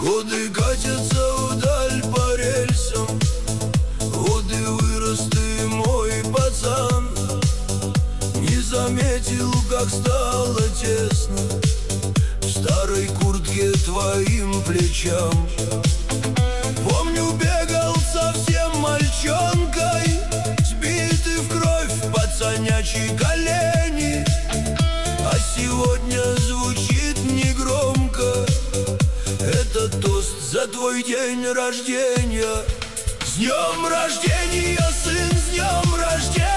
Годы катятся вдаль по рельсам, вот и вырос ты, мой пацан. Не заметил, как стало тесно в старой куртке твоим плечам. Помню, бегал совсем мальчонкой, сбитый в кровь пацанячьи колени. А сегодня звучит негромко этот тост за твой день рождения. С днем рождения, сын, с днем рождения!